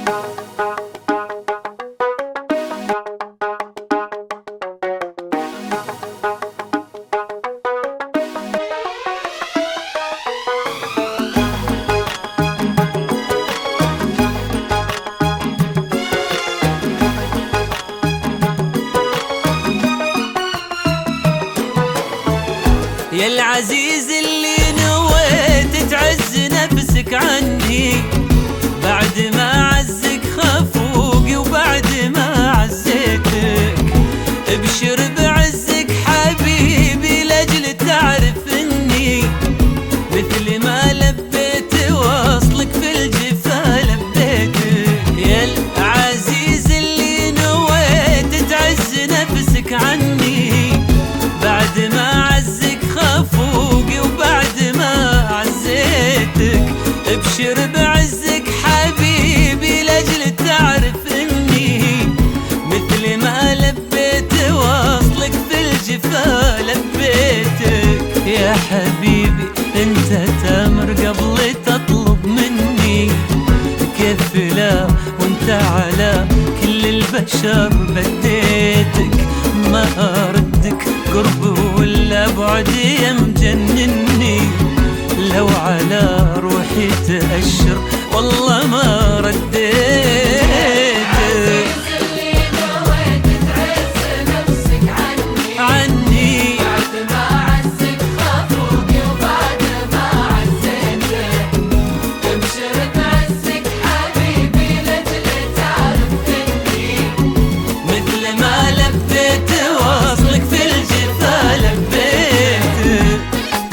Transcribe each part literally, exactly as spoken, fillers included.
يا العزيز اللي نويت تعز نفسك عني، بعد ما عزك خفوقي وبعد ما عزيتك، ابشر بعزك حبيبي لاجل تعرف اني مثل ما لبيت وصلك في الجفا لبيتك. يا العزيز اللي نويت تعز نفسك عني، بعد ما عزك خفوقي وبعد ما عزيتك، ابشر بعزك حبيبي لاجل تعرف اني مثل ما لبيت وصلك في الجفا لبيتك. يا حبيبي انت تامر قبل تطلب مني، كيف لا وانت على كل البشر بديتك، ما اردك قرب ولا بعد يا مجنني، لو على روحي تأشر والله ما رديتك. اللي نويت تعز نفسك عني عني بعد ما عزك خفوقي وبعد ما عزيتك، ابشر بعزك حبيبي لاجل تعرف اني مثل ما لبيت واصلك في الجفا لبيتك.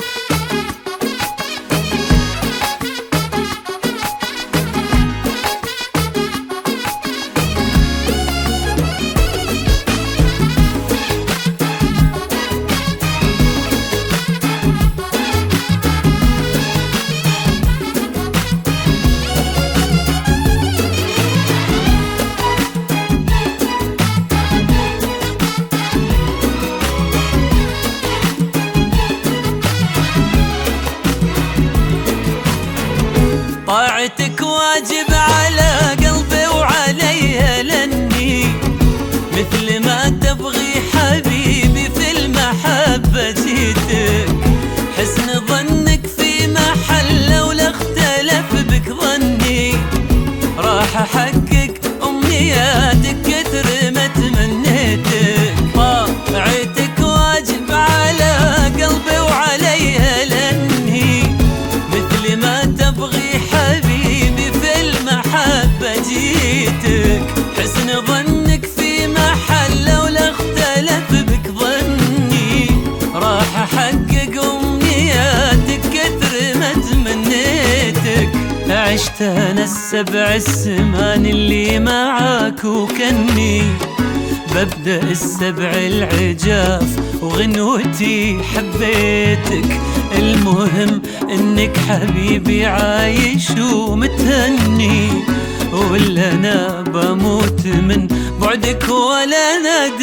طاعتك واجب على قلبي وعليها لاني مثل ما تبغي حبيبي في المحبة جيتك، حسن ظنك في محل ولا اختلف بك ظني، راح احقق امنياتك كثر ما تمنيتك. طاعتك واجب على قلبي وعليها لاني مثل ما تبغي حبيبي في المحبة جيتك، حسن ظنك في محل ولا اختلف بك ظني، راح احقق امنياتك كثر ما تمنيتك. عشت انا السبع السمان اللي معاك وكني ببدأ السبع العجاف وغنوتي حبيتك، المهم انك حبيبي عايش ومتهني، ولا انا بموت من بعدك ولا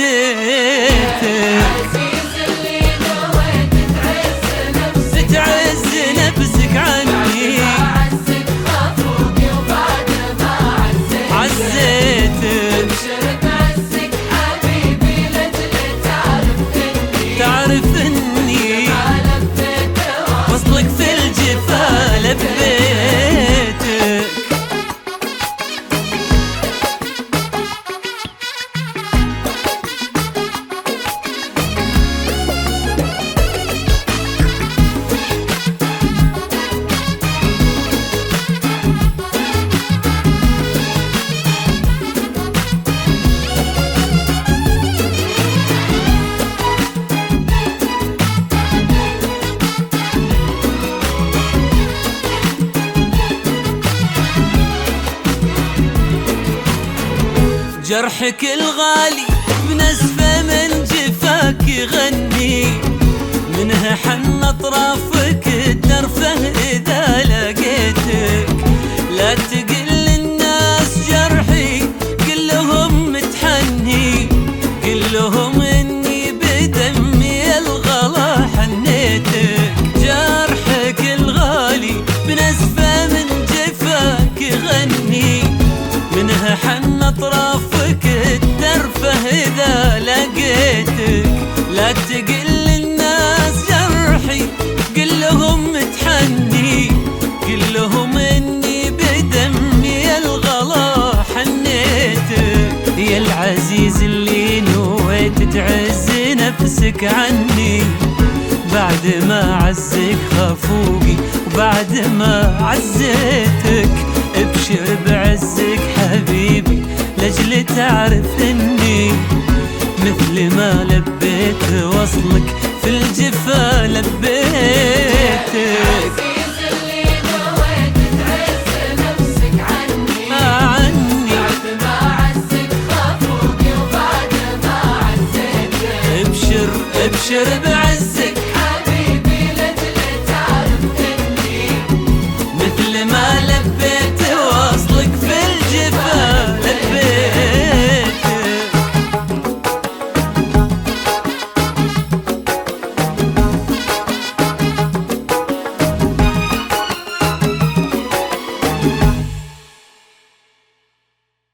ناديتك. اللي نويت تعز نفسك تعز نفسك عني عزك خفوقي وبعد ما عزيتك، عزيتك، ابشر بعزك حبيبي لاجل تعرف اني تعرف اني ما لبيت وصلك في الجفا لبيتك. جرحك الغالي بنزفة من جفاك يغني، منها حن اطرافك الدرفة اذا لقيتك، لا تقل للناس جرحي قل لهم متحني، قل لهم اني بدمي الغلا حنيتك. جرحك الغالي بنزفة من جفاك يغني، منها حن اطرافك الترفه اذا لقيتك. لا تقل للناس جرحي، قل لهم متحني، قل لهم اني بدمي الغلا حنيتك. يا العزيز اللي نويت تعز نفسك عني، بعد ما عزك خافوقي وبعد ما عزيتك. ابشر بعزك حبيبي لاجل تعرف اني مثل ما لبيت وصلك في الجفا لبيتك. عزيز اللي نويت تعز نفسك عني، عني بعد ما عزك خافوقي وبعد ما عزيتك. ابشر ابشر